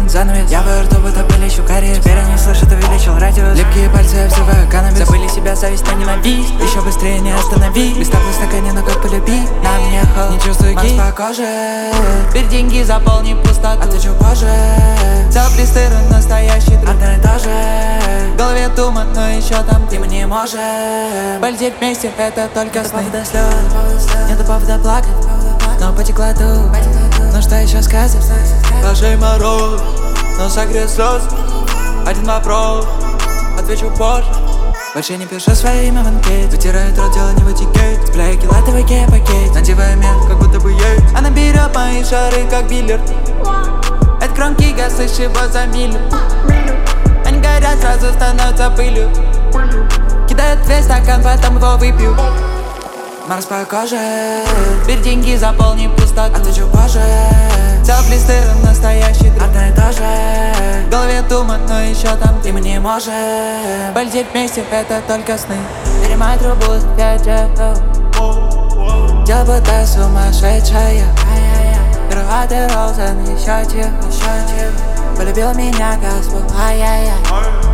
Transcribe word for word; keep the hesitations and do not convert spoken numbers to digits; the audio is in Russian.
приоткрыт занавес. Я во рту будто пылищу кариес. Теперь они слышат, увеличил радиус. Липкие пальцы обзываю каннабис. Забыли себя, зависть, но ненависть. Еще быстрее не останови. Без тобой в стакане, но как полюби. На мне холод, не чувствую гид. Марс по коже. Теперь деньги заполни пустоту. Отвечу позже. Цел-плистеры, настоящий друг. Одно и то же. В голове туман, но еще там ты. Мы не можем полететь вместе, это только нету сны. Повода слез, нету повода плакать, но потекла тут. Ну что еще сказать? Ложей мороз, но согрет слез. Один вопрос, отвечу позже. Больше не пишу свое имя в анкете. Вытирает рот, дело не вытекает. Цепляю килатовый гей-пакет. Надеваю мех, как будто бы ей. Она берет мои шары, как биллиард. От кромки я слышу его за милю. Они горят, сразу становятся пылью. Кидают весь стакан, потом его выпью. Марс по коже. Теперь деньги заполни пустоту. Отвечу позже. Цел-плистеры, настоящий друг. Одно и то же. В голове туман, но еще там ты. Мы не можем полететь вместе, это только сны. Перемай трубу за пять часов. Дело будто сумасшедшая. Крылатый розен, еще тихо. Полюбил меня Господь, ай-яй-яй.